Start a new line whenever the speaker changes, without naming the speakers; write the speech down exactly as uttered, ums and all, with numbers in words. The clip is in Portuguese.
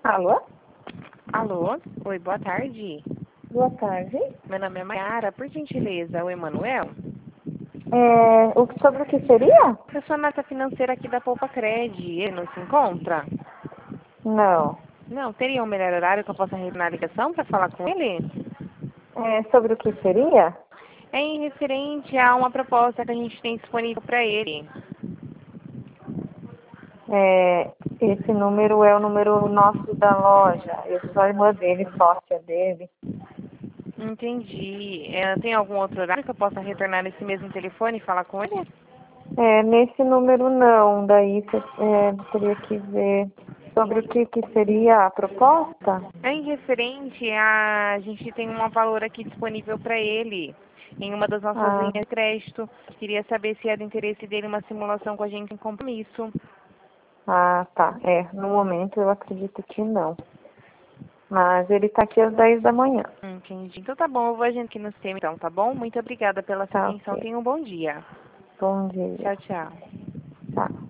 Alô?
Alô? Oi, boa tarde.
Boa tarde.
Meu nome é Mayara. Por gentileza, o Emanuel?
É, o, sobre o que seria?
Eu sou a nota financeira aqui da Poupa Cred. Ele não se encontra?
Não.
Não, teria um melhor horário que eu possa retornar a ligação para falar com ele?
É, sobre o que seria?
É em referente a uma proposta que a gente tem disponível para ele.
É, esse número é o número nosso da loja. Eu sou a irmã dele, sócia dele.
Entendi. É, tem algum outro horário que eu possa retornar nesse mesmo telefone e falar com ele?
É, nesse número não. Daí você é, teria que ver sobre o que, que seria a proposta.
É em referente a... A gente tem um valor aqui disponível para ele, em uma das nossas
Ah,
linhas de crédito. Queria saber se é do interesse dele uma simulação com a gente em compromisso.
ah, tá. É, no momento eu acredito que não. Mas ele está aqui às dez da manhã.
Entendi. Então tá bom, eu vou agendar aqui no sistema então, tá bom? Muito obrigada pela sua
Tá,
atenção.
ok.
Tenha um bom dia.
Bom dia.
Tchau, tchau.
Tá.